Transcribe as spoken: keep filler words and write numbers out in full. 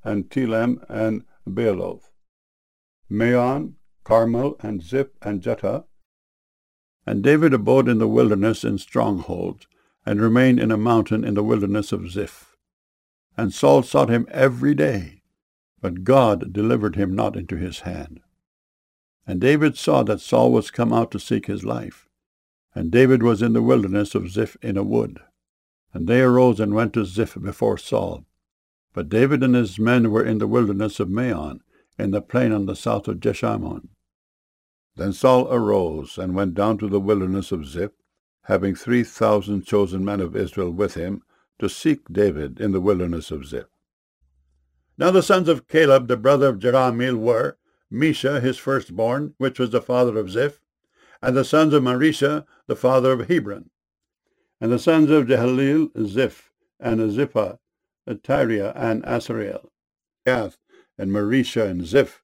and Telem, and Bealoth, Maon, Carmel, and Ziph, and Juttah. And David abode in the wilderness in strongholds, and remained in a mountain in the wilderness of Ziph. And Saul sought him every day, but God delivered him not into his hand. And David saw that Saul was come out to seek his life. And David was in the wilderness of Ziph in a wood. And they arose and went to Ziph before Saul. But David and his men were in the wilderness of Maon, in the plain on the south of Jeshimon. Then Saul arose and went down to the wilderness of Ziph, having three thousand chosen men of Israel with him, to seek David in the wilderness of Ziph. Now the sons of Caleb, the brother of Jerahmeel, were Mesha, his firstborn, which was the father of Ziph, and the sons of Marisha, the father of Hebron, and the sons of Jehaleel, Ziph, and Ziphah, Tyriah, and Asareel, Gath, and Marisha, and Ziph,